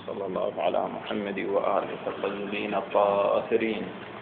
صلى الله على محمد وآله الطيبين الطاهرين.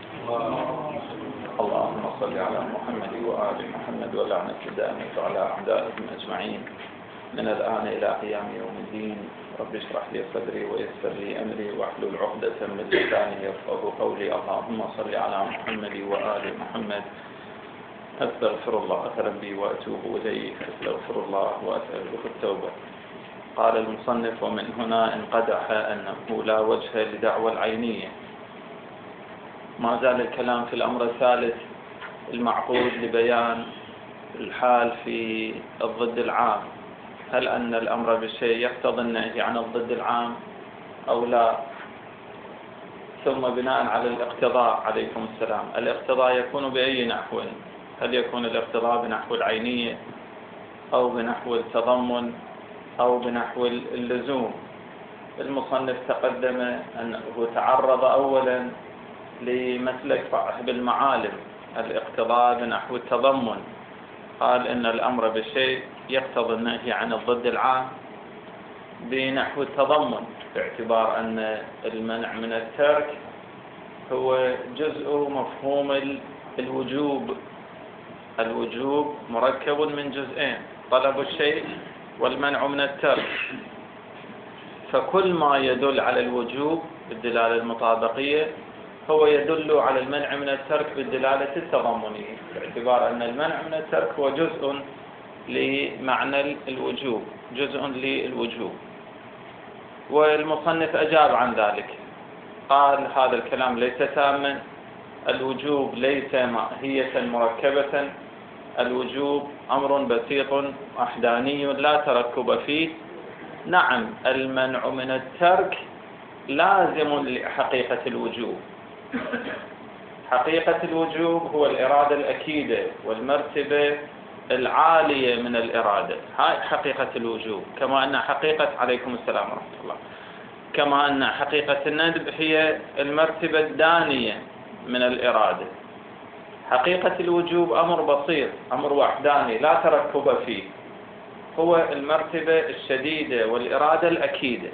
اللهم صل على محمد وآل محمد ولعنة الدائمة على أعدائهم أجمعين من الآن إلى قيام يوم الدين. رب اشرح لي صدري ويسر لي أمري واحلل عقدة من لساني يفقهوا قولي. اللهم صل على محمد وآل محمد. أستغفر الله ربي وأتوب إليه، أستغفر الله وأسأله التوبة. قال المصنف: ومن هنا انقدح أنه لا وجه لدعوى العينية. ما زال الكلام في الأمر الثالث المعقود لبيان الحال في الضد العام. هل أن الأمر بالشيء يقتضي النهي عن الضد العام أو لا؟ ثم بناء على الاقتضاء، عليكم السلام، الاقتضاء يكون بأي نحو؟ هل يكون الاقتضاء بنحو العينية أو بنحو التضمن أو بنحو اللزوم؟ المصنف تقدم أنه تعرض أولا لمسلك صاحب المعالم، الاقتضاء بنحو التضمن. قال إن الأمر بالشيء يقتضي النهي عن الضد العام بنحو التضمن، باعتبار أن المنع من الترك هو جزء مفهوم الوجوب. الوجوب مركب من جزئين: طلب الشيء والمنع من الترك. فكل ما يدل على الوجوب بالدلالة المطابقية هو يدل على المنع من الترك بالدلالة التضمنية، باعتبار أن المنع من الترك هو جزء لمعنى الوجوب، جزء للوجوب. والمصنف أجاب عن ذلك، قال هذا الكلام ليس تاما. الوجوب ليس ماهية مركبة، الوجوب أمر بسيط وحداني لا تركب فيه. نعم، المنع من الترك لازم لحقيقة الوجوب. حقيقة الوجوب هو الإرادة الأكيدة والمرتبة العالية من الإرادة، هاي حقيقة الوجوب. كما أن حقيقة، عليكم السلام ورحمة الله، كما أن حقيقة الندب هي المرتبة الدانية من الإرادة. حقيقة الوجوب أمر بسيط، أمر وحداني لا تركب فيه، هو المرتبة الشديدة والإرادة الأكيدة.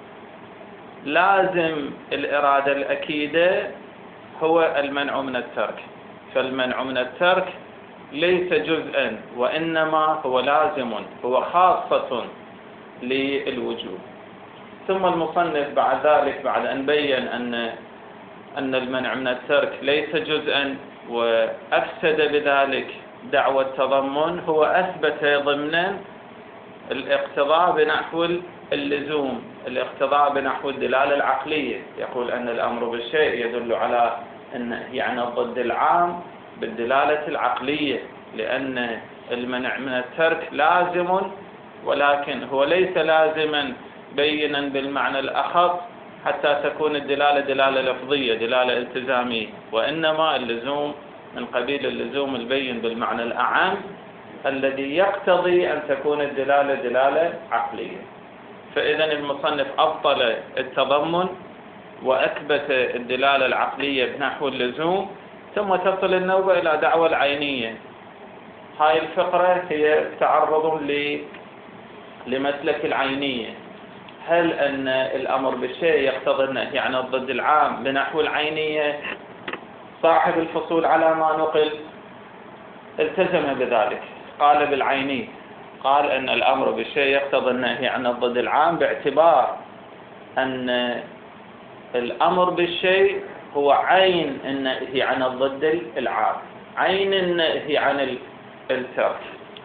لازم الإرادة الأكيدة هو المنع من الترك، فالمنع من الترك ليس جزءا وإنما هو لازم، هو خاصة للوجوب. ثم المصنف بعد ذلك، بعد أن بين أن المنع من الترك ليس جزءا وأفسد بذلك دعوى التضمن، هو أثبت ضمنا الاقتضاء بنحو اللزوم، الاقتضاء بنحو الدلالة العقلية. يقول أن الأمر بالشيء يدل على النهي عن الضد العام بالدلالة العقلية، لأن المنع من الترك لازم، ولكن هو ليس لازما بينا بالمعنى الأخص حتى تكون الدلالة دلالة لفظية، دلالة التزامية، وإنما اللزوم من قبيل اللزوم البين بالمعنى الأعم الذي يقتضي أن تكون الدلالة دلالة عقلية. فإذا المصنف أبطل التضمن وأثبت الدلالة العقلية بنحو اللزوم، ثم تصل النوبة إلى دعوى العينية. هاي الفقرة هي تعرض لمسلك العينية. هل أن الأمر بالشيء يقتضي النهي عن الضد العام بنحو العينية؟ صاحب الفصول على ما نقل التزم بذلك، قال بالعيني، قال أن الأمر بالشيء يقتضي النهي عن الضد العام باعتبار أن الأمر بالشيء هو عين النهي عن الضد العام، عين النهي عن الترك.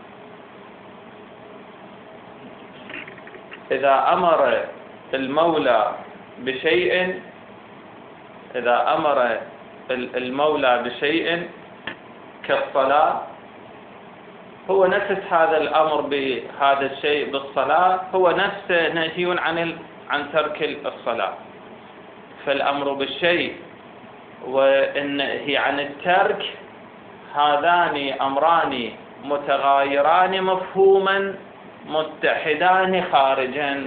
إذا أمر المولى بشيء، إذا أمر المولى بشيء كالصلاة، هو نفس هذا الأمر بهذا الشيء بالصلاة هو نفسه نهي عن ترك الصلاة. فالأمر بالشيء والنهي عن الترك هذان أمران متغايران مفهوما متحدان خارجا.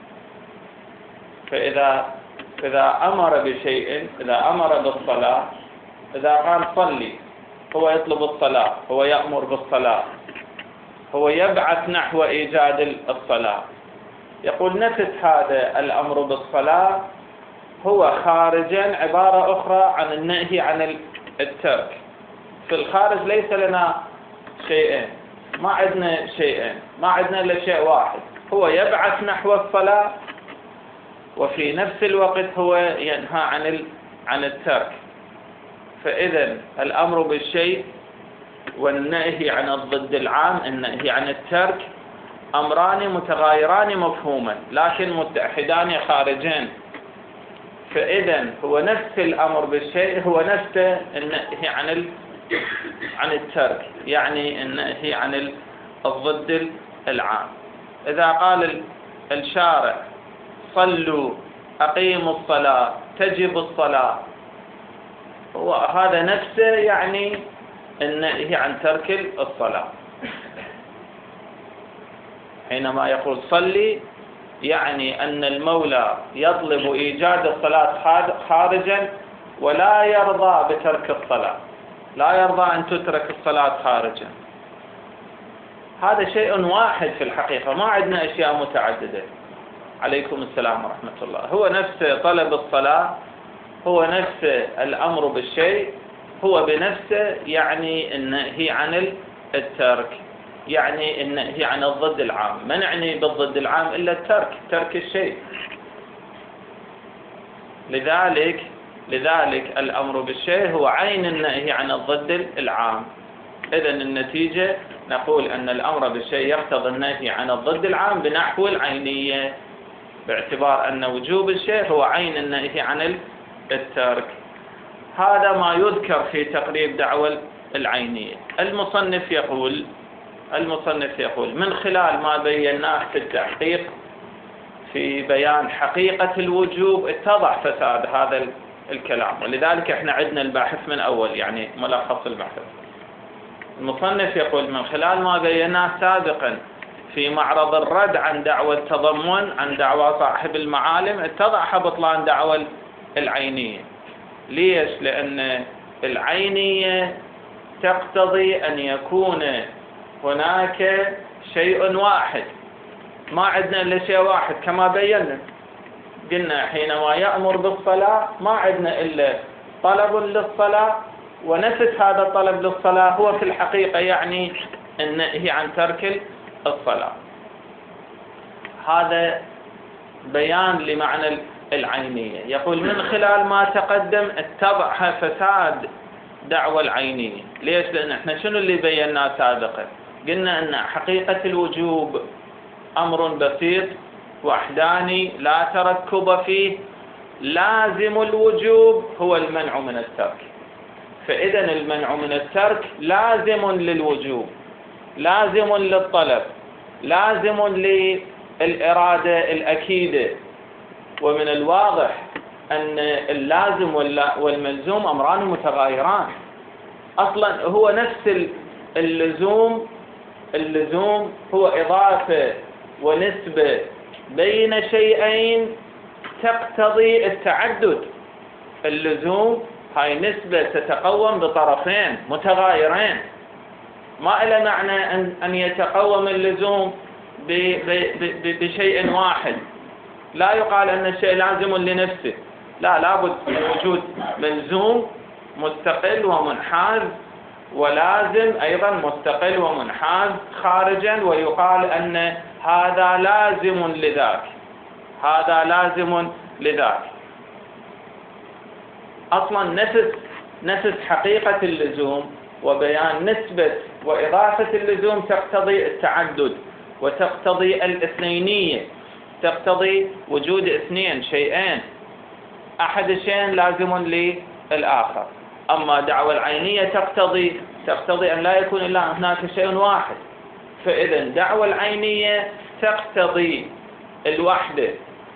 فإذا أمر بشيء، إذا أمر بالصلاة، إذا قال صلي، هو يطلب الصلاة، هو يأمر بالصلاة، هو يبعث نحو إيجاد الصلاة. يقول نفس هذا الأمر بالصلاة هو خارجا عبارة أخرى عن النهي عن الترك. في الخارج ليس لنا شيئين، ما عندنا شيئين، ما عندنا إلا شيء واحد، هو يبعث نحو الصلاة وفي نفس الوقت هو ينهى عن الترك. فإذا الأمر بالشيء والنهي عن الضد العام، النهي عن الترك، أمران متغايران مفهوما لكن متحدان خارجين. فإذا هو نفس الأمر بالشيء هو نفس النهي عن الترك، يعني النهي عن الضد العام. إذا قال الشارع صلوا أقيموا الصلاة تجب الصلاة، وهذا نفسه يعني النهي عن ترك الصلاة. حينما يقول صلي يعني أن المولى يطلب إيجاد الصلاة خارجا ولا يرضى بترك الصلاة، لا يرضى أن تترك الصلاة خارجا. هذا شيء واحد في الحقيقة، ما عندنا أشياء متعددة. عليكم السلام ورحمة الله. هو نفس طلب الصلاة، هو نفس الأمر بالشيء، هو بنفسه يعني النهي عن الترك، يعني النهي عن الضد العام. ما نعني بالضد العام إلا الترك، ترك الشيء. لذلك الأمر بالشيء هو عين النهي عن الضد العام. إذن النتيجة نقول أن الأمر بالشيء يقتضي النهي عن الضد العام بنحو العينية، باعتبار أن وجوب الشيء هو عين النهي عن الترك. هذا ما يذكر في تقريب دعوى العينية. المصنف يقول من خلال ما بيناه في التحقيق في بيان حقيقة الوجوب اتضح فساد هذا الكلام، ولذلك احنا عندنا الباحث من أول، يعني ملخص البحث. المصنف يقول من خلال ما بيناه سابقا في معرض الرد عن دعوى التضمن، عن دعوى صاحب المعالم، اتضح بطلان دعوى العينية. ليش؟ لأن العينية تقتضي أن يكون هناك شيء واحد، ما عندنا إلا شيء واحد كما بينا. قلنا حينما يأمر بالصلاة ما عندنا إلا طلب للصلاة، ونفس هذا الطلب للصلاة هو في الحقيقة يعني النهي عن ترك الصلاة. هذا بيان لمعنى العينية. يقول من خلال ما تقدم اتضح فساد دعوى العينية. ليش؟ لأن احنا شنو اللي بيناه سابقا؟ قلنا أن حقيقة الوجوب أمر بسيط وحداني لا تركب فيه، لازم الوجوب هو المنع من الترك. فإذا المنع من الترك لازم للوجوب، لازم للطلب، لازم للإرادة الأكيدة. ومن الواضح أن اللازم والملزوم أمران متغايران. أصلا هو نفس اللزوم هو إضافة ونسبة بين شيئين تقتضي التعدد. اللزوم هاي نسبة تتقوم بطرفين متغايرين، ما إلى معنى أن يتقوم اللزوم بشيء واحد. لا يقال أن الشيء لازم لنفسه، لا، لابد من وجود ملزوم مستقل ومنحاز، ولازم أيضا مستقل ومنحاز خارجا، ويقال أن هذا لازم لذاك، هذا لازم لذاك. أصلا نفس حقيقة اللزوم وبيان نسبة وإضافة اللزوم تقتضي التعدد وتقتضي الاثنينية، تقتضي وجود اثنين شيئين، أحد الشيئين لازم للآخر. أما دعوى العينية تقتضي أن لا يكون إلا هناك شيء واحد. فإذا دعوى العينية تقتضي الوحدة،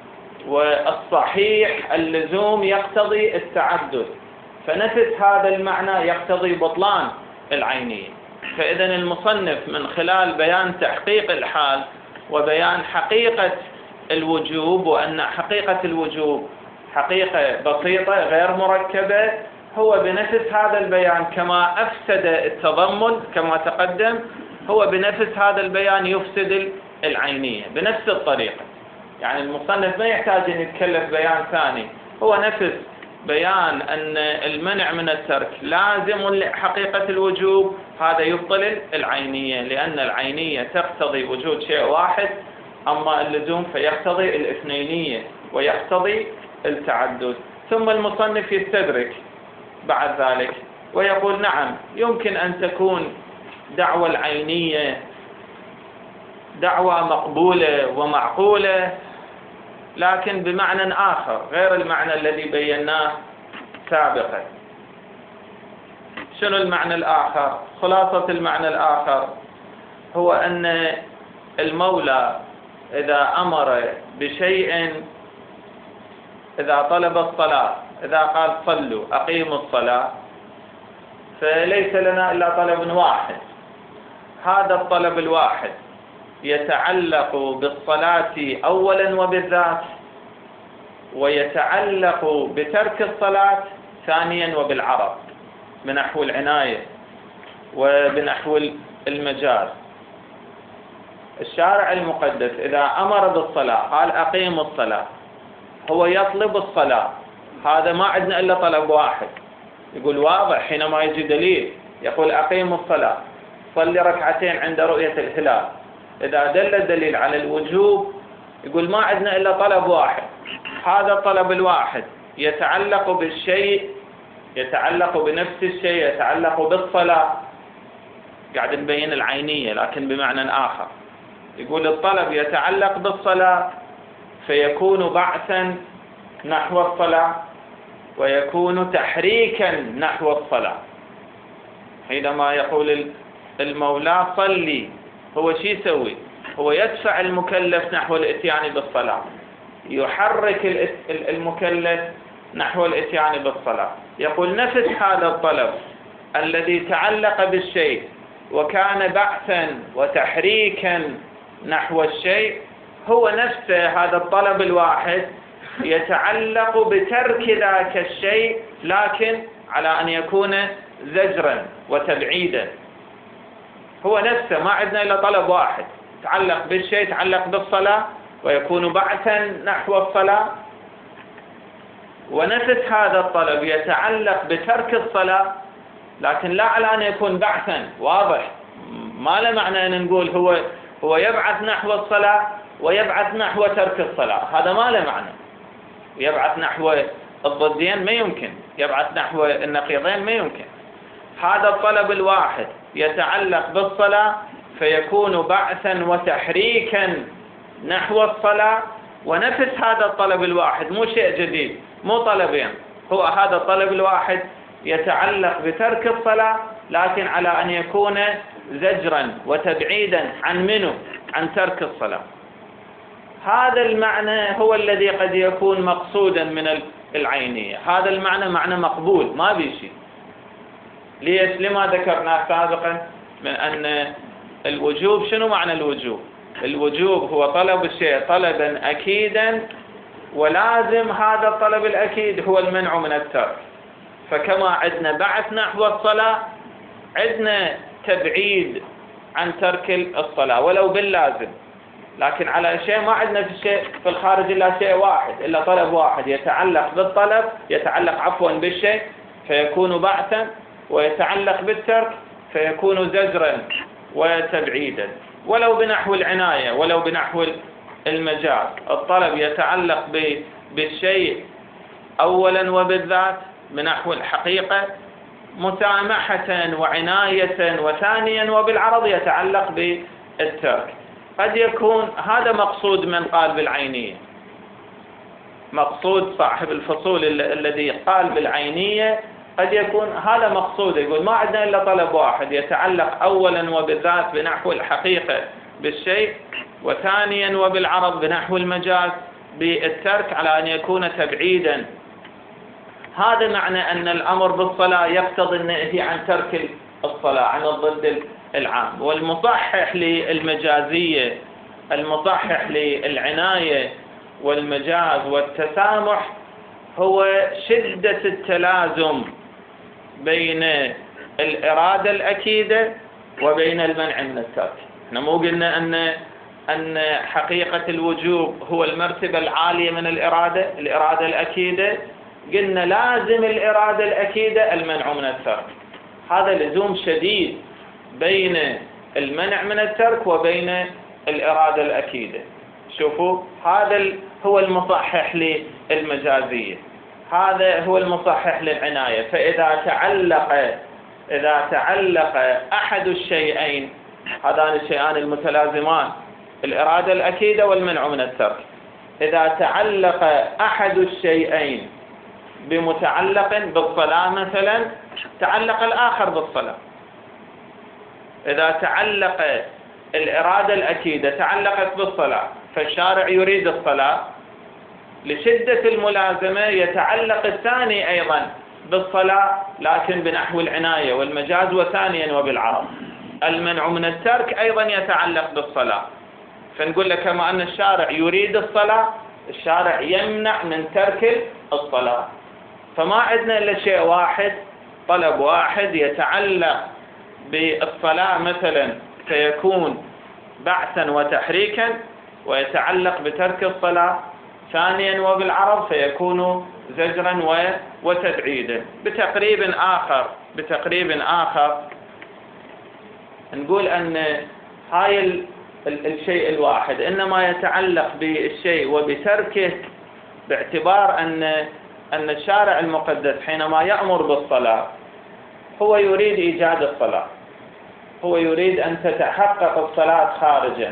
والصحيح اللزوم يقتضي التعدد، فنفس هذا المعنى يقتضي بطلان العينية. فإذا المصنف من خلال بيان تحقيق الحال وبيان حقيقة الوجوب، وأن حقيقة الوجوب حقيقة بسيطة غير مركبة، هو بنفس هذا البيان كما أفسد التضمن كما تقدم، هو بنفس هذا البيان يفسد العينية بنفس الطريقة. يعني المصنف ما يحتاج أن يتكلف بيان ثاني، هو نفس بيان أن المنع من الترك لازم لحقيقة الوجوب، هذا يبطل العينية، لأن العينية تقتضي وجود شيء واحد، أما اللزوم فيقتضي الاثنينية ويقتضي التعدد. ثم المصنف يستدرك بعد ذلك ويقول نعم يمكن أن تكون دعوى العينية دعوى مقبولة ومعقولة، لكن بمعنى آخر غير المعنى الذي بيناه سابقا. شنو المعنى الآخر؟ خلاصة المعنى الآخر هو أن المولى إذا أمر بشيء، إذا طلب الصلاة، إذا قال صلوا أقيموا الصلاة، فليس لنا إلا طلب واحد، هذا الطلب الواحد يتعلق بالصلاة أولا وبالذات، ويتعلق بترك الصلاة ثانيا وبالعرض، بنحو العناية وبنحو المجاز. الشارع المقدس إذا أمر بالصلاة قال أقيموا الصلاة، هو يطلب الصلاة، هذا ما عندنا إلا طلب واحد، يقول واضح حينما يجي دليل يقول أقيموا الصلاة، صلي ركعتين عند رؤية الهلال، إذا دل الدليل على الوجوب يقول ما عندنا إلا طلب واحد، هذا الطلب الواحد يتعلق بالشيء، يتعلق بنفس الشيء، يتعلق بالصلاة. قاعد نبين العينية لكن بمعنى آخر، يقول الطلب يتعلق بالصلاة فيكون بعثا نحو الصلاة ويكون تحريكا نحو الصلاة. حينما يقول المولى صلي، هو شو يسوي؟ هو يدفع المكلف نحو الاتيان بالصلاة، يحرك المكلف نحو الاتيان بالصلاة. يقول نفس هذا الطلب الذي تعلق بالشيء وكان بعثا وتحريكا نحو الشيء، هو نفسه هذا الطلب الواحد يتعلق بترك ذاك الشيء، لكن على أن يكون زجرا وتبعيدا. هو نفسه ما عندنا إلا طلب واحد يتعلق بالشيء، يتعلق بالصلاة ويكون بعثا نحو الصلاة، ونفس هذا الطلب يتعلق بترك الصلاة، لكن لا على أن يكون بعثا واضح. ما له معنى أن نقول هو يبعث نحو الصلاة ويبعث نحو ترك الصلاة، هذا ما له معنى. يبعث نحو الضدين ما يمكن، يبعث نحو النقيضين ما يمكن. هذا الطلب الواحد يتعلق بالصلاة فيكون بعثا وتحريكا نحو الصلاة، ونفس هذا الطلب الواحد مو شيء جديد، مو طلبين، هو هذا الطلب الواحد يتعلق بترك الصلاة، لكن على أن يكون زجرا وتبعيدا عن منه، عن ترك الصلاة. هذا المعنى هو الذي قد يكون مقصودا من العينية، هذا المعنى معنى مقبول ما بيشي. ليش؟ لما ذكرنا سابقا من أن الوجوب، شنو معنى الوجوب؟ الوجوب هو طلب الشيء طلبا أكيدا، ولازم هذا الطلب الأكيد هو المنع من الترك. فكما عندنا بعث نحو الصلاة، عندنا تبعيد عن ترك الصلاة ولو باللازم، لكن على شيء ما عندنا في الشيء في الخارج إلا شيء واحد، إلا طلب واحد يتعلق بالطلب، يتعلق عفوا بالشيء فيكون بعثا، ويتعلق بالترك فيكون زجرا وتبعيدا، ولو بنحو العناية ولو بنحو المجاز. الطلب يتعلق بالشيء أولا وبالذات بنحو الحقيقة مسامحة وعناية، وثانيا وبالعرض يتعلق بالترك. قد يكون هذا مقصود من قال بالعينية، مقصود صاحب الفصول الذي قال بالعينية قد يكون هذا مقصود، يقول ما عندنا إلا طلب واحد يتعلق أولا وبالذات بنحو الحقيقة بالشيء، وثانيا وبالعرض بنحو المجاز بالترك على أن يكون تبعيدا. هذا معنى أن الأمر بالصلاة يقتضي النهي عن ترك الصلاة، عن الضد العام. والمصحح للمجازية، المصحح للعناية والمجاز والتسامح هو شدة التلازم بين الإرادة الأكيدة وبين المنع من الترك. احنا مو قلنا أن أن حقيقة الوجوب هو المرتبة العالية من الإرادة الأكيدة، قلنا لازم الإرادة الأكيدة المنع من الترك. هذا لزوم شديد بين المنع من الترك وبين الإرادة الأكيدة. شوفوا، هذا هو المصحح للمجازية، هذا هو المصحح للعناية. فإذا تعلق أحد الشيئين، هذان الشيئان المتلازمان، الإرادة الأكيدة والمنع من الترك، إذا تعلق أحد الشيئين بمتعلق بالصلاة مثلا، تعلق الآخر بالصلاة. إذا تعلق الإرادة الأكيدة تعلقت بالصلاة، فالشارع يريد الصلاة، لشدة الملازمة يتعلق الثاني أيضا بالصلاة لكن بنحو العناية والمجاز، وثانيا وبالعرض. المنع من الترك أيضا يتعلق بالصلاة، فنقول لك كما أن الشارع يريد الصلاة، الشارع يمنع من ترك الصلاة. فما عندنا إلا شيء واحد، طلب واحد يتعلق بالصلاة مثلا فيكون بعثا وتحريكا، ويتعلق بترك الصلاة ثانيا وبالعرض فيكون زجرا وتبعيدا. بتقريب آخر نقول أن هاي الشيء الواحد إنما يتعلق بالشيء وبتركه، باعتبار أن الشارع المقدس حينما يأمر بالصلاة هو يريد إيجاد الصلاة، هو يريد أن تتحقق الصلاة خارجا.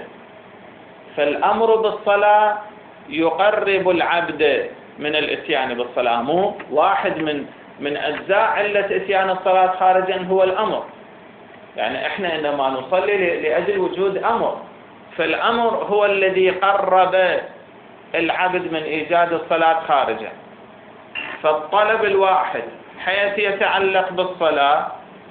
فالأمر بالصلاة يقرب العبد من الإتيان بالصلاة، مو واحد من أجزاء علة إتيان الصلاة خارجا هو الأمر. يعني إحنا عندما نصلي لأجل وجود أمر، فالأمر هو الذي قرب العبد من إيجاد الصلاة خارجا. فالطلب الواحد حيث يتعلق بالصلاة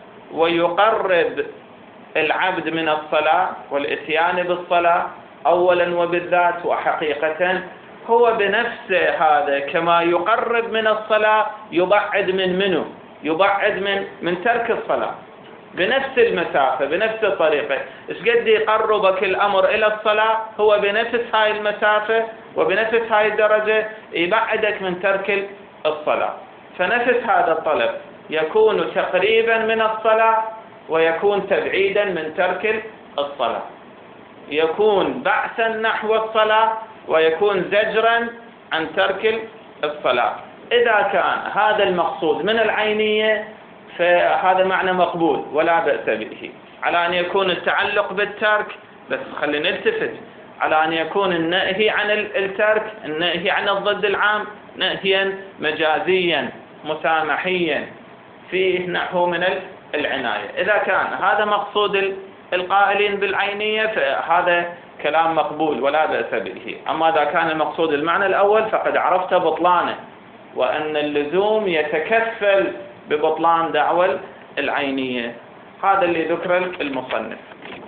ويقرب العبد من الصلاة والإتيان بالصلاة أولا وبالذات وحقيقة، هو بنفسه هذا كما يقرب من الصلاة يبعد منه، يبعد من ترك الصلاة بنفس المسافة، بنفس الطريقة. إيش قد يقربك الأمر إلى الصلاة، هو بنفس هاي المسافة وبنفس هاي الدرجة يبعدك من ترك الصلاة. فنفس هذا الطلب يكون تقريبا من الصلاة ويكون تبعيدا من ترك الصلاة، يكون بعثا نحو الصلاة ويكون زجرا عن ترك الصلاة. إذا كان هذا المقصود من العينية فهذا معنى مقبول ولا بأس به، على أن يكون التعلق بالترك، بس خلينا نلتفت، على أن يكون النهي عن الترك، النهي عن الضد العام، نهيا مجازيا مسامحيا فيه نحو من العناية. إذا كان هذا مقصود القائلين بالعينية فهذا كلام مقبول ولا بأس به. أما إذا كان المقصود المعنى الأول فقد عرفت بطلانه، وأن اللزوم يتكفل ببطلان دعوى العينية. هذا اللي ذكر المصنف.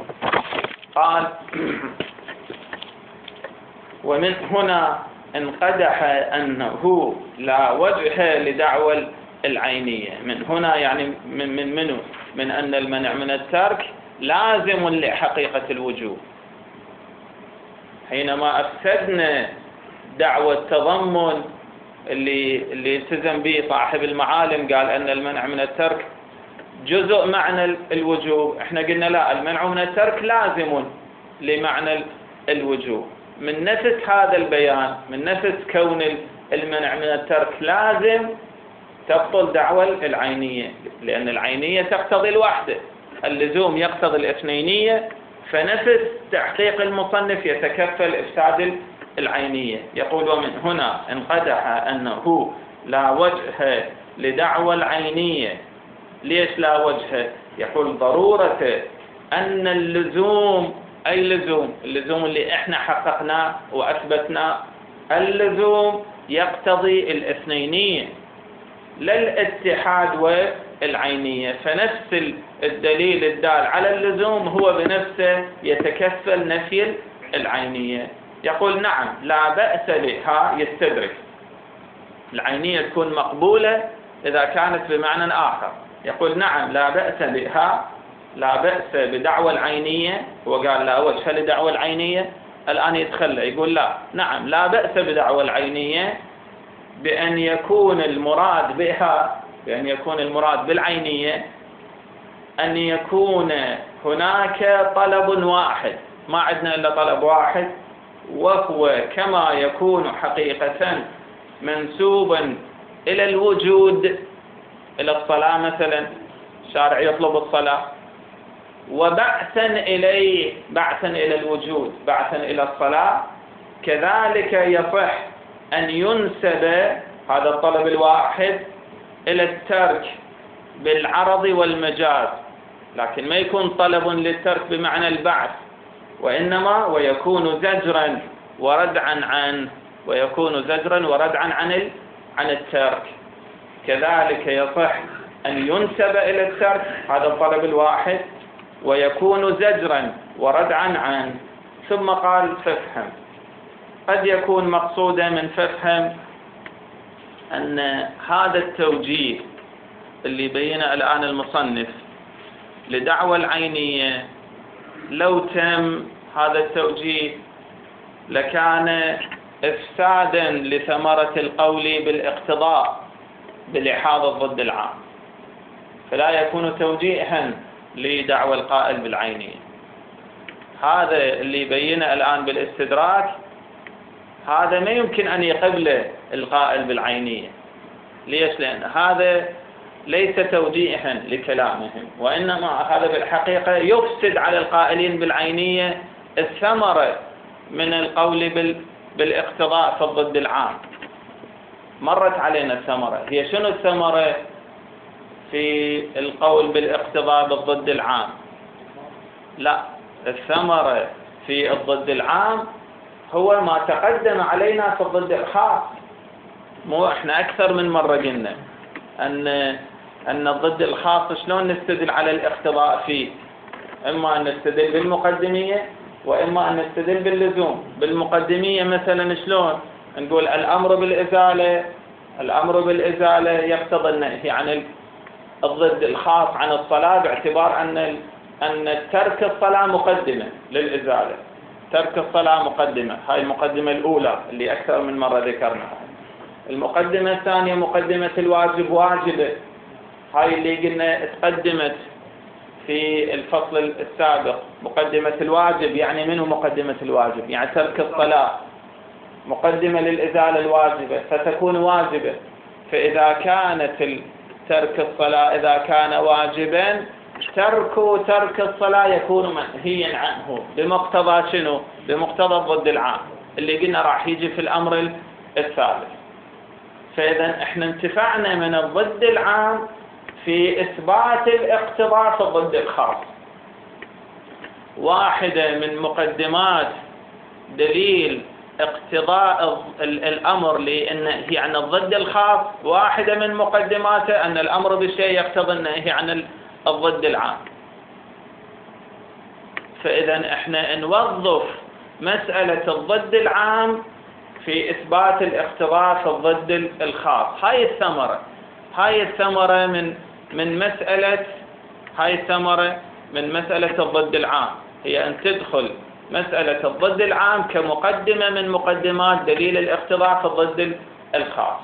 قال: ومن هنا انقدح أنه لا وجه لدعوى العينية. من هنا يعني من أن المنع من الترك لازم لحقيقة الوجوب. حينما أفسدنا دعوى التضمن اللي التزم به صاحب المعالم، قال أن المنع من الترك جزء معنى الوجوب، احنا قلنا لا، المنع من الترك لازم لمعنى الوجوب. من نفس هذا البيان، من نفس كون المنع من الترك لازم، تبطل دعوى العينية، لأن العينية تقتضي الوحدة، اللزوم يقتضي الاثنينية، فنفس تحقيق المصنف يتكفل إفساد العينية. يقول: ومن هنا انقدح أنه لا وجه لدعوى العينية. ليش لا وجه؟ يقول: ضرورة أن اللزوم، أي اللزوم اللي احنا حققناه وأثبتناه، اللزوم يقتضي الاثنينية لا الاتحاد والعينية. فنفس الدليل الدال على اللزوم هو بنفسه يتكفل نفي العينية. يقول: نعم لا بأس بها، يستدرك العينية تكون مقبولة إذا كانت بمعنى آخر. يقول: نعم لا بأس بها، لا بأس بدعوى العينية، وقال لا وجه لدعوى العينية، الآن يتخلى يقول لا، نعم لا بأس بدعوى العينية بأن يكون المراد بها، بأن يكون المراد بالعينية أن يكون هناك طلب واحد، ما عندنا إلا طلب واحد، وهو كما يكون حقيقة منسوبا إلى الوجود، إلى الصلاة مثلا، الشارع يطلب الصلاة، وبعثا إليه، بعثا إلى الوجود، بعثا إلى الصلاة، كذلك يصح أن ينسب هذا الطلب الواحد إلى الترك بالعرض والمجاز، لكن ما يكون طلب للترك بمعنى البعث، وإنما ويكون زجرا وردعا عنه، ويكون زجرا وردعا عن الترك. كذلك يصح أن ينسب إلى الترك هذا الطلب الواحد ويكون زجرا وردعا عنه. ثم قال فافهم. قد يكون مقصودا من فافهم أن هذا التوجيه اللي بينه الآن المصنف لدعوى العينية، لو تم هذا التوجيه لكان إفسادا لثمرة القول بالاقتضاء بلحاظ الضد العام، فلا يكون توجيها لدعوى القائل بالعينية. هذا اللي بينه الآن بالاستدراك، هذا ما يمكن أن يقبله القائل بالعينية. ليش؟ لأن هذا ليس توجيها لكلامهم، وإنما هذا بالحقيقة يفسد على القائلين بالعينية الثمرة من القول بالاقتضاء في الضد العام. مرت علينا الثمرة، هي شنو الثمرة في القول بالاقتضاء بالضد العام؟ لا، الثمرة في الضد العام هو ما تقدم علينا في الضد الخاص. مو احنا أكثر من مرة قلنا أن الضد الخاص شلون نستدل على الاقتضاء فيه؟ إما أن نستدل بالمقدمية وإما أن نستدل باللزوم. بالمقدمية مثلا شلون؟ نقول الأمر بالإزالة يقتضي النهي عن الضد الخاص عن الصلاة، باعتبار أن ترك الصلاة مقدمة للإزالة. ترك الصلاة مقدمة، هاي المقدمة الأولى اللي أكثر من مرة ذكرناها. المقدمة الثانية مقدمة الواجب واجبة، هاي اللي قلنا تقدمت في الفصل السابق. مقدمة الواجب يعني منه مقدمة الواجب؟ يعني ترك الصلاة مقدمة للإزالة الواجبة فتكون واجبة. فإذا كانت ترك الصلاة إذا كان واجبا، ترك الصلاة يكون منهيا عنه بمقتضى شنو؟ بمقتضى الضد العام اللي قلنا راح يجي في الأمر الثالث. فإذا احنا انتفعنا من الضد العام في إثبات الاقتضاء في الضد الخاص. واحدة من مقدمات دليل اقتضاء الأمر للنهي عن الضد الخاص، واحدة من مقدماته أن الأمر بشيء يقتضي النهي عن الضد العام. فإذا احنا نوظف مسألة الضد العام في إثبات الاقتضاء في الضد الخاص. هاي الثمرة من مسألة الضد العام، هي أن تدخل مسألة الضد العام كمقدمة من مقدمات دليل الاقتضاء في الضد الخاص.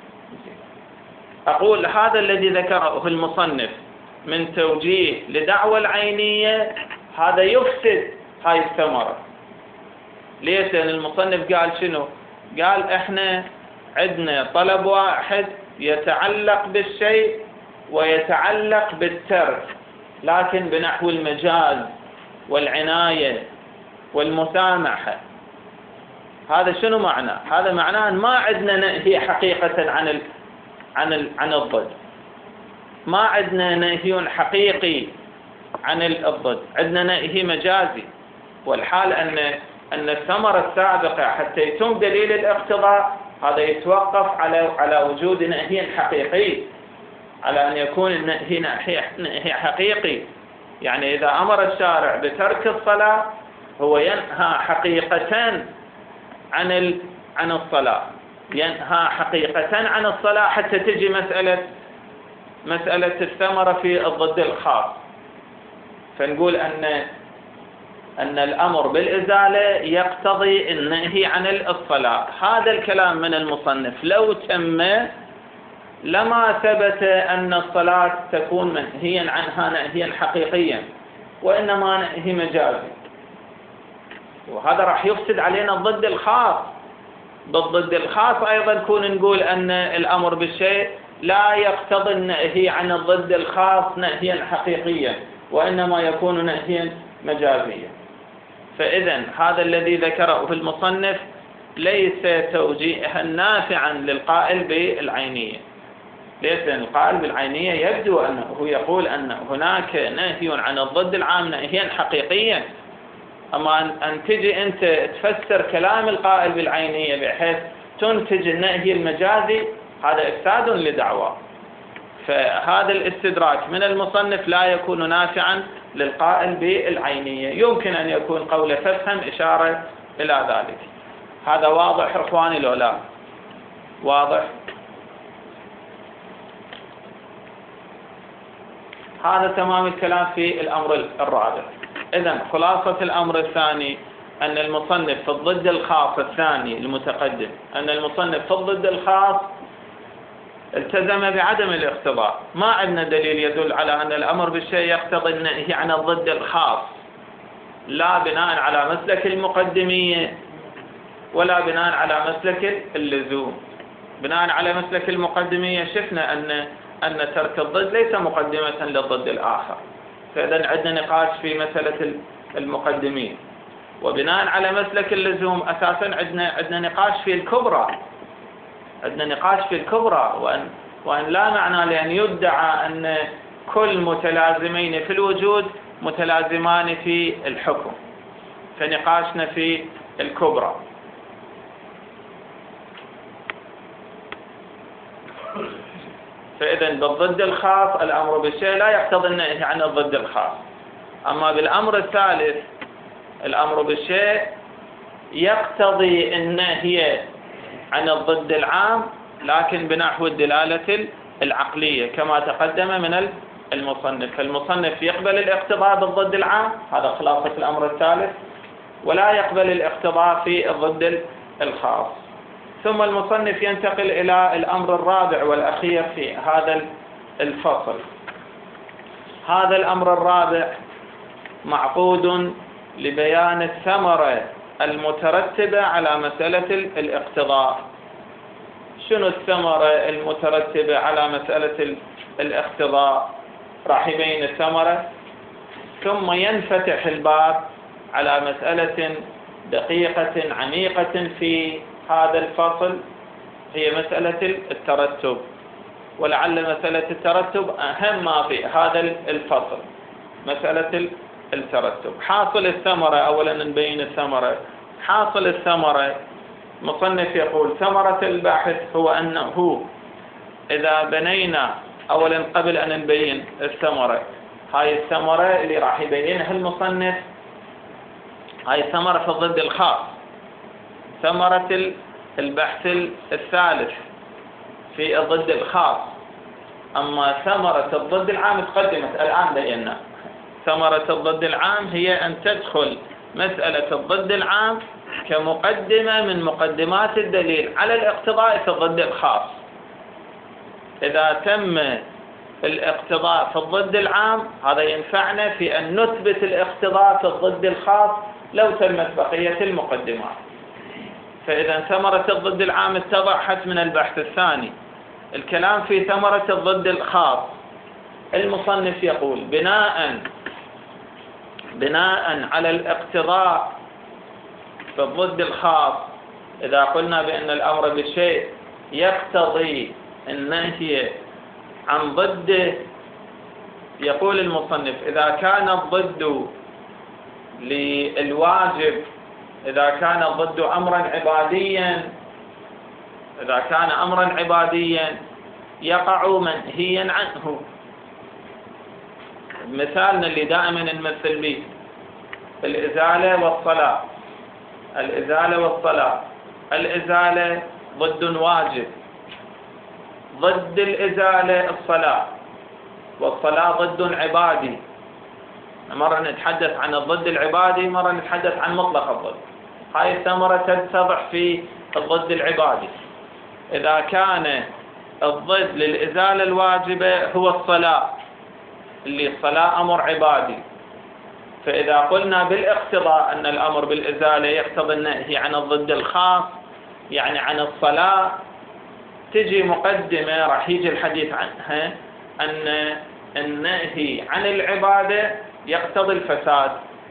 أقول هذا الذي ذكره المصنف من توجيه لدعوى العينية، هذا يفسد هاي الثمرة. ليش؟ لأن المصنف قال شنو؟ قال احنا عندنا طلب واحد يتعلق بالشيء ويتعلق بالترك، لكن بنحو المجاز والعناية والمسامحة. هذا شنو معناه؟ هذا معناه أن ما عندنا نهي حقيقة عن الضد، ما عندنا نهي حقيقي عن الضد، عندنا نهي مجازي. والحال أن الثمرة السابقة حتى يتم دليل الاقتضاء هذا يتوقف على وجود نهي حقيقي، على أن يكون النهي نهي حقيقي. يعني إذا أمر الشارع بترك الصلاة هو ينهى حقيقة عن الصلاة، ينهى حقيقة عن الصلاة حتى تجي مسألة الثمرة في الضد الخاص. فنقول أن الأمر بالإزالة يقتضي النهي عن الصلاة. هذا الكلام من المصنف لو تم لما ثبت أن الصلاة تكون منهيا عنها نهيا حقيقيا، وإنما نهي مجازي، وهذا راح يفسد علينا الضد الخاص. بالضد الخاص أيضا نكون نقول أن الأمر بالشيء لا يقتضي النهي عن الضد الخاص نهيا حقيقيا، وإنما يكون نهيا مجازيا. فإذا هذا الذي ذكره المصنف ليس توجيها نافعا للقائل بالعينية. ليس القائل بالعينية يبدو أنه يقول أن هناك نهي عن الضد العام نهيا حقيقيا، أما أن تجي أنت تفسر كلام القائل بالعينية بحيث تنتج النهي المجازي، هذا إفساد لدعوة. فهذا الاستدراك من المصنف لا يكون نافعا للقائل بالعينية. يمكن أن يكون قول ففهم إشارة إلى ذلك. هذا واضح إخواني لو لا؟ واضح؟ هذا تمام الكلام في الأمر الرابع. إذن خلاصة الأمر الثاني أن المصنف في الضد الخاص الثاني المتقدم، أن المصنف في الضد الخاص التزم بعدم الاقتضاء. ما عندنا دليل يدل على أن الأمر بالشيء يقتضي النهي عن الضد الخاص، لا بناء على مسلك المقدمية ولا بناء على مسلك اللزوم. بناء على مسلك المقدمية شفنا أن ترك الضد ليس مقدمة للضد الآخر، فإذا عندنا نقاش في مسألة المقدمين. وبناء على مسلك اللزوم أساسا عندنا نقاش في الكبرى، عندنا نقاش في الكبرى، وأن لا معنى لأن يدعى أن كل متلازمين في الوجود متلازمان في الحكم، فنقاشنا في الكبرى. فإذا بالضد الخاص الأمر بالشيء لا يقتضي النهي عن الضد الخاص. أما بالأمر الثالث الأمر بالشيء يقتضي النهي عن الضد العام، لكن بنحو الدلالة العقلية كما تقدم من المصنف. فالمصنف يقبل الاقتضاء بالضد العام، هذا خلاصة الأمر الثالث، ولا يقبل الاقتضاء في الضد الخاص. ثم المصنف ينتقل إلى الأمر الرابع والأخير في هذا الفصل. هذا الأمر الرابع معقود لبيان الثمرة المترتبة على مسألة الاقتضاء. شنو الثمرة المترتبة على مسألة الاقتضاء؟ راح يبين الثمرة، ثم ينفتح الباب على مسألة دقيقة عميقة في هذا الفصل، هي مسألة الترتب. ولعل مسألة الترتب أهم ما في هذا الفصل، مسألة الترتب. حاصل الثمرة، أولا نبين الثمرة. حاصل الثمرة مصنف يقول ثمرة الباحث هو أنه إذا بنينا، أولا قبل أن نبين الثمرة، هاي الثمرة اللي راح يبينها المصنف هاي ثمرة في الضد الخاص، ثمرة البحث الثالث في الضد الخاص. أما ثمرة الضد العام تقدمت الآن بينا. ثمرة الضد العام هي أن تدخل مسألة الضد العام كمقدمة من مقدمات الدليل على الاقتضاء في الضد الخاص. إذا تم الاقتضاء في الضد العام هذا ينفعنا في أن نثبت الاقتضاء في الضد الخاص لو تمت بقية المقدمات. فإذا ثمرة الضد العام اتضحت من البحث الثاني. الكلام في ثمرة الضد الخاص، المصنف يقول بناء على الاقتضاء في الضد الخاص، إذا قلنا بأن الأمر بالشيء يقتضي النهي عن ضده، يقول المصنف إذا كان الضد للواجب، إذا كان الضد أمرا عباديا، إذا كان أمرا عباديا يقع منهيا عنه. مثالنا اللي دائما نمثل به الإزالة والصلاة. الإزالة والصلاة، الإزالة ضد واجب، ضد الإزالة الصلاة، والصلاة ضد عبادي. مرة نتحدث عن الضد العبادي، مرة نتحدث عن مطلق الضد. هاي الثمرة تتضح في الضد العبادي. إذا كان الضد للإزالة الواجبة هو الصلاة، اللي الصلاة أمر عبادي، فإذا قلنا بالاقتضاء أن الأمر بالإزالة يقتضي النهي عن الضد الخاص، يعني عن الصلاة، تجي مقدمة راح يجي الحديث عنها أن النهي عن العبادة يقتضي الفساد.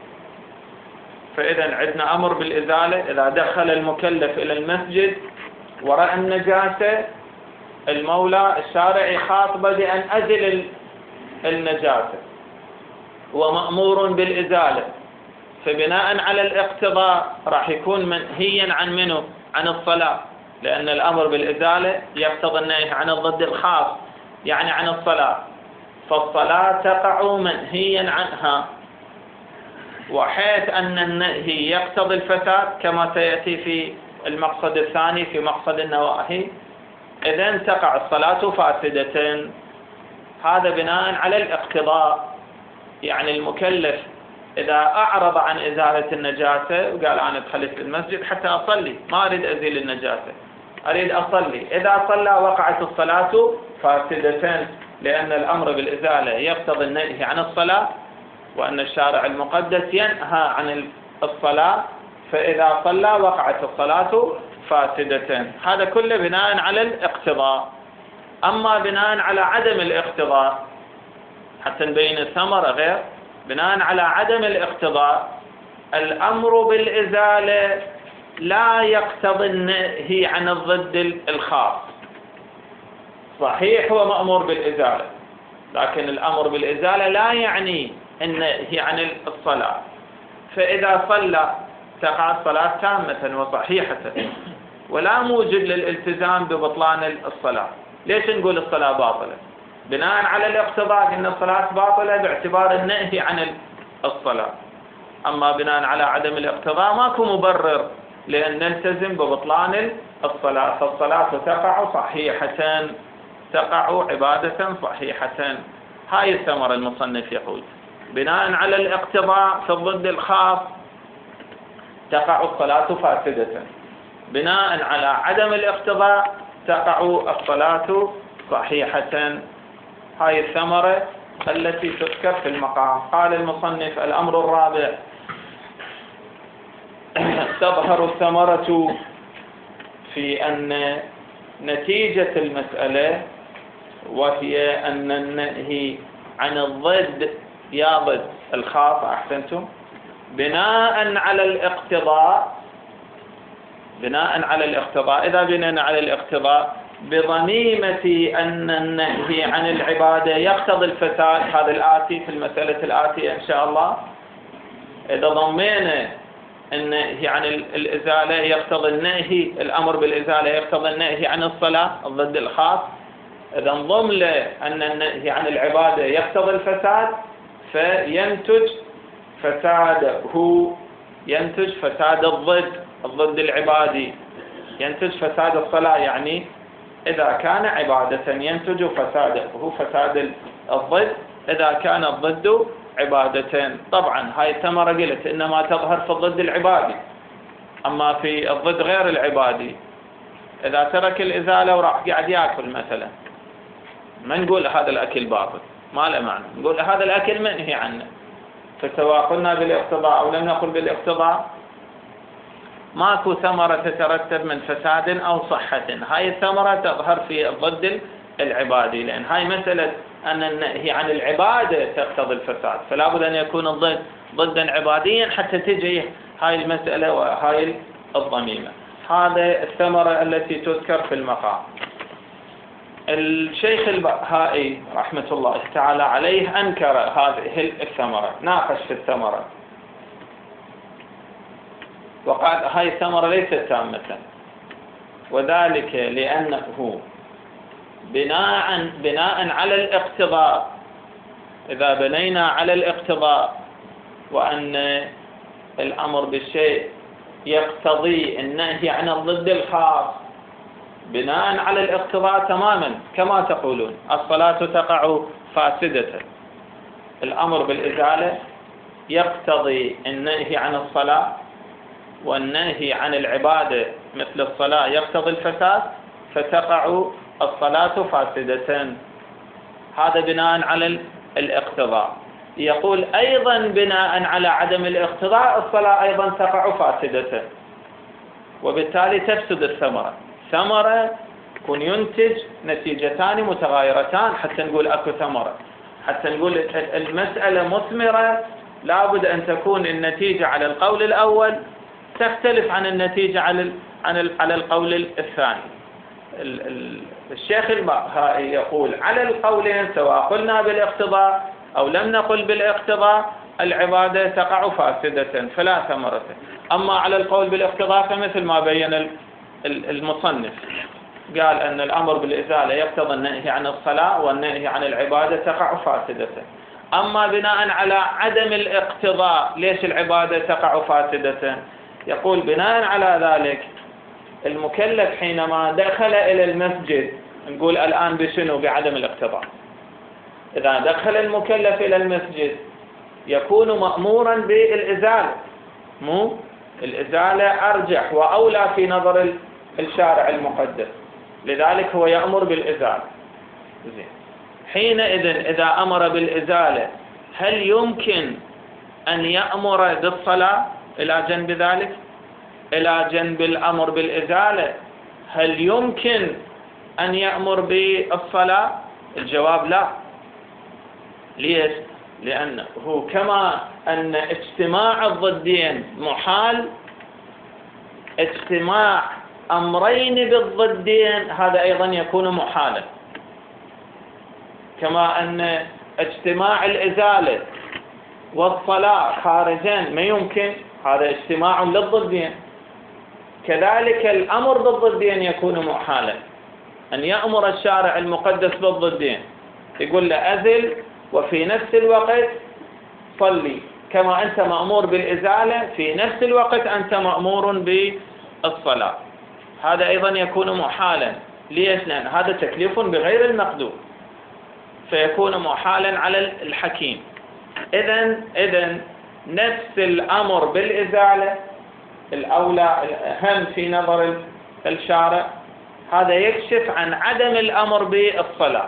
فإذا عندنا أمر بالإزالة، إذا دخل المكلف إلى المسجد ورأى النجاسة، المولى الشارع يخاطبه بأن أزل النجاسة، هو مأمور بالإزالة، فبناء على الاقتضاء راح يكون منهيا عن منه؟ عن الصلاة، لأن الأمر بالإزالة يقتضي النهي عن الضد الخاص، يعني عن الصلاة، فالصلاة تقع منهيا عنها. وحيث أن النهي يقتضي الفساد كما سيأتي في المقصد الثاني في مقصد النواهي، إذن تقع الصلاة فاسدة. هذا بناء على الاقتضاء، يعني المكلف إذا أعرض عن إزالة النجاسة وقال أنا دخلت المسجد حتى أصلي، ما أريد أزيل النجاسة، أريد أصلي، إذا صلى وقعت الصلاة فاسدة، لأن الأمر بالإزالة يقتضي النهي عن الصلاة، وأن الشارع المقدس ينهى عن الصلاة، فإذا صلى وقعت الصلاة فاسدة. هذا كله بناء على الاقتضاء. أما بناء على عدم الاقتضاء، حتى نبين الثمرة غير، بناء على عدم الاقتضاء الأمر بالإزالة لا يقتضي النهي عن الضد الخاص. صحيح هو مأمور بالإزالة، لكن الأمر بالإزالة لا يعني النهي عن الصلاة، فإذا صلى تقع الصلاة تامة وصحيحة، ولا موجب للالتزام ببطلان الصلاة. ليش نقول الصلاة باطلة؟ بناء على الاقتضاء أن الصلاة باطلة باعتبار النهي عن الصلاة. أما بناء على عدم الاقتضاء ماكو مبرر لأن نلتزم ببطلان الصلاة، فالصلاة تقع صحيحة، تقع عبادة صحيحة. هاي الثمرة المصنف يقول بناء على الاقتضاء في الضد الخاص تقع الصلاة فاسدة، بناء على عدم الاقتضاء تقع الصلاة صحيحة. هاي الثمرة التي تذكر في المقام. قال المصنف: الأمر الرابع: تظهر الثمرة في أن نتيجة المسألة، وهي أن النهي عن الضد يا ضد الخاص، أحسنتم، بناء على الاقتضاء. إذا بنينا على الاقتضاء بضميمة أن النهي عن العبادة يقتضي الفساد، هذا الآتي في المسألة الآتية إن شاء الله. إذا ضمينا النهي عن الإزالة يقتضي النهي، الأمر بالإزالة يقتضي النهي عن الصلاة الضد الخاص، إذا انضم له أن النهي عن العبادة يقتضي الفساد، فينتج فساد الضد العبادي، ينتج فساد الصلاة. يعني إذا كان عبادة ينتج فساد الضد إذا كان الضد عبادة. طبعا هاي الثمرة قلت إنما تظهر في الضد العبادي، أما في الضد غير العبادي إذا ترك الإزالة وراح قاعد يأكل مثلا، ما نقول هذا الأكل باطل، ما له معنى، نقول هذا الأكل منهي عنه. فسواء قلنا بالاقتضاء أو لم نقل بالاقتضاء ماكو ثمرة تترتب من فساد أو صحة. هاي الثمرة تظهر في الضد العبادي، لأن هاي مسألة أن النهي عن العبادة تقتضي الفساد، فلا بد أن يكون الضد ضدا عباديا حتى تجي هاي المسألة وهاي الضميمة. هذا الثمرة التي تذكر في المقام. الشيخ البهائي رحمة الله تعالى عليه أنكر هذه الثمرة، ناقش في الثمرة وقال هاي الثمرة ليست تامة، وذلك لأنه بناء على الاقتضاء. إذا بنينا على الاقتضاء وأن الأمر بالشيء يقتضي النهي عن الضد الخاص، بناء على الاقتضاء تماما كما تقولون الصلاة تقع فاسدة، الأمر بالإزالة يقتضي النهي عن الصلاة، والنهي عن العبادة مثل الصلاة يقتضي الفساد، فتقع الصلاة فاسدة. هذا بناء على الاقتضاء. يقول أيضا بناء على عدم الاقتضاء الصلاة أيضا تقع فاسدة، وبالتالي تفسد الثمرة. ثمرة يكون ينتج نتيجتان متغايرتان حتى نقول أكو ثمرة، حتى نقول المسألة مثمرة لابد أن تكون النتيجة على القول الأول تختلف عن النتيجة على القول الثاني. الشيخ البهائي يقول على القولين سواء قلنا بالاقتضاء أو لم نقل بالاقتضاء العبادة تقع فاسدة فلا ثمرة. أما على القول بالاقتضاء فمثل ما بين المصنف قال أن الأمر بالإزالة يقتضي النهي عن الصلاة والنهي عن العبادة تقع فاسدة. أما بناء على عدم الاقتضاء ليش العبادة تقع فاسدة؟ يقول بناء على ذلك المكلف حينما دخل إلى المسجد، نقول الآن بشنو؟ بعدم الاقتضاء. إذا دخل المكلف إلى المسجد يكون مأمورا بالإزالة، مو الإزالة أرجح وأولى في نظر الشارع المقدس، لذلك هو يأمر بالإزالة. زين، حينئذ إذا أمر بالإزالة هل يمكن أن يأمر بالصلاة إلى جنب ذلك؟ إلى جنب الأمر بالإزالة هل يمكن أن يأمر بالصلاة؟ الجواب لا. ليش؟ لأنه كما أن اجتماع الضدين محال، اجتماع أمرين بالضدين هذا أيضا يكون محالا. كما أن اجتماع الإزالة والصلاة خارجين ما يمكن، هذا اجتماع للضدين، كذلك الأمر بالضدين يكون محالا. أن يأمر الشارع المقدس بالضدين، يقول له أزل وفي نفس الوقت صلي، كما أنت مأمور بالإزالة في نفس الوقت أنت مأمور بالصلاة، هذا أيضا يكون محالا. ليش؟ لأن هذا تكليف بغير المقدور فيكون محالا على الحكيم. إذن نفس الأمر بالإزالة الأولى الأهم في نظر الشارع، هذا يكشف عن عدم الأمر بالصلاة.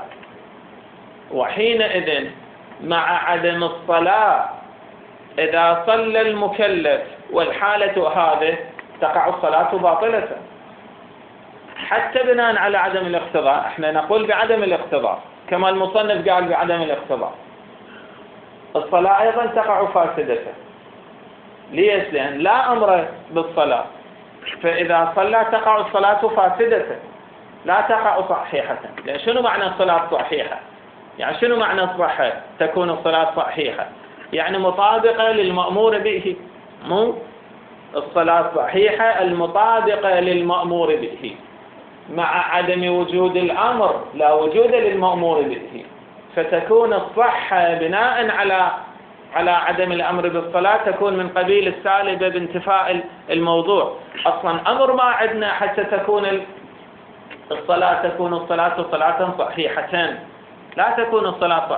وحينئذ مع عدم الصلاة إذا صلى المكلف والحالة هذه تقع الصلاة باطلة، حتى بناء على عدم الاقتضاء. احنا نقول بعدم الاقتضاء كما المصنف قال بعدم الاقتضاء، الصلاة أيضا تقع فاسدة. ليش؟ لأن لا أمر بالصلاة، فإذا صلى تقع الصلاة فاسدة لا تقع صحيحة. لأن شنو معنى الصلاة صحيحة؟ يعني شنو معنى الصحة؟ تكون الصلاة صحيحة يعني مطابقة للمأمور به، مو الصلاة صحيحة المطابقة للمأمور به مع عدم وجود الأمر لا وجود للمأمور به، فتكون الصحة بناء على عدم الأمر بالصلاة تكون من قبيل السالبة بانتفاء الموضوع. أصلا أمر ما عندنا حتى تكون الصلاة صلاة صحيحة، لا تكون الصلاة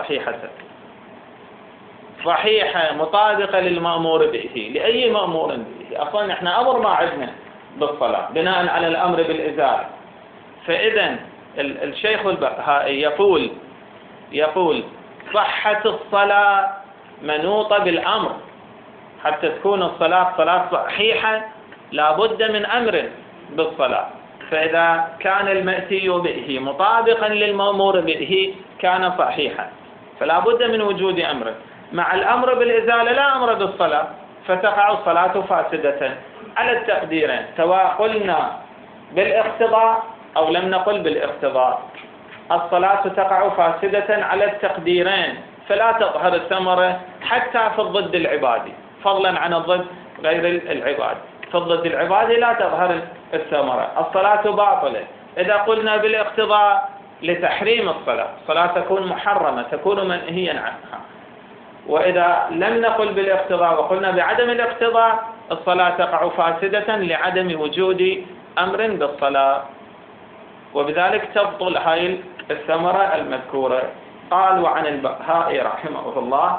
صحيحة مطابقة للمأمور به. لأي مأمور به؟ أصلا إحنا أمر ما عندنا بالصلاة بناء على الأمر بالإزالة. فإذا الشيخ البهائي يقول صحة الصلاة منوطة بالأمر، حتى تكون الصلاة صلاة صحيحة لابد من أمر بالصلاة. فإذا كان المأتي به مطابقا للمأمور به كان صحيحا، فلا بد من وجود أمر. مع الأمر بالإزالة لا أمر بالصلاة فتقع الصلاة فاسدة على التقديرين، سواء قلنا بالاقتضاء أو لم نقل بالاقتضاء. الصلاة تقع فاسدة على التقديرين، فلا تظهر الثمرة حتى في الضد العبادي، فضلا عن الضد غير العبادي. في الضد العبادي لا تظهر الثمرة، الصلاة باطلة. إذا قلنا بالاقتضاء لتحريم الصلاة تكون محرمة، تكون منهيا عنها. وإذا لم نقل بالاقتضاء وقلنا بعدم الاقتضاء الصلاة تقع فاسدة لعدم وجود أمر بالصلاة، وبذلك تبطل هاي الثمرة المذكورة. قال: وعن البهائي رحمه الله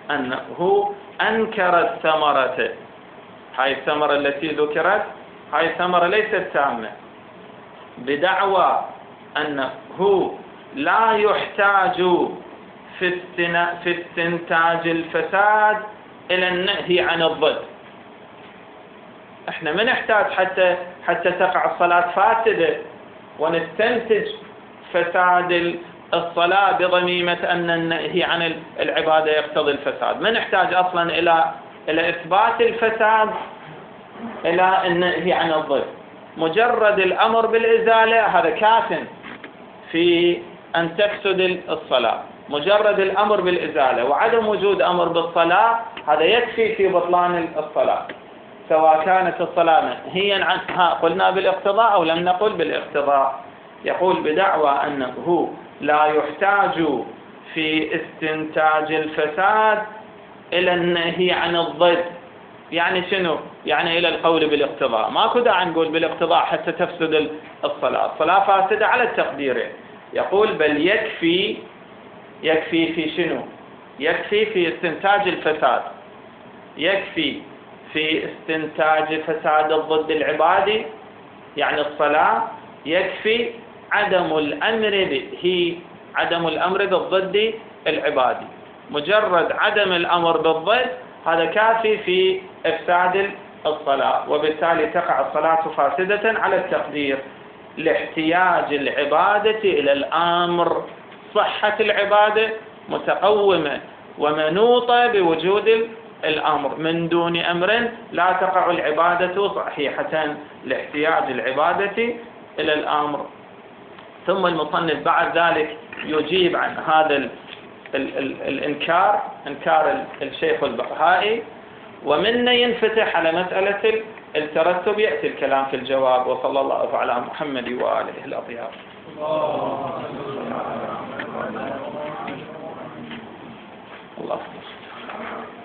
أنه أنكر الثمرة. هاي الثمرة التي ذكرت هاي ثمرة ليست تامة، بدعوى أنه لا يحتاج في استنتاج الفساد إلى النهي عن الضد. احنا ما نحتاج حتى تقع الصلاة فاسدة ونستنتج فساد الصلاة بضميمة أن النهي عن العبادة يقتضي الفساد. ما نحتاج أصلا إلى إثبات الفساد إلى النهي عن الضد. مجرد الأمر بالإزالة هذا كاف في أن تفسد الصلاة. مجرد الأمر بالإزالة وعدم وجود أمر بالصلاة هذا يكفي في بطلان الصلاة، سواء كانت الصلاة هي عنها قلنا بالاقتضاء أو لم نقل بالاقتضاء. يقول بدعوى أنه لا يحتاج في استنتاج الفساد إلى النهي عن الضد. يعني شنو؟ يعني إلى القول بالاقتضاء. ماكو داعي نقول بالاقتضاء حتى تفسد الصلاة. الصلاة فاسدة على التقدير. يقول بل يكفي في شنو؟ يكفي في استنتاج الفساد، يكفي في استنتاج فساد الضد العبادي يعني الصلاة، يكفي عدم الأمر بالضد العبادي. مجرد عدم الأمر بالضد هذا كافي في إفساد الصلاة، وبالتالي تقع الصلاة فاسدة على التقدير لاحتياج العبادة إلى الأمر. صحة العبادة متقومة ومنوطة بوجود الأمر، من دون أمر لا تقع العبادة صحيحة لاحتياج العبادة إلى الأمر. ثم المصنف بعد ذلك يجيب عن هذا الإنكار، إنكار الشيخ البرهائي، ومنه ينفتح على مسألة الترتب. يأتي الكلام في الجواب. وصلى الله على محمد وآله الأطهار. الله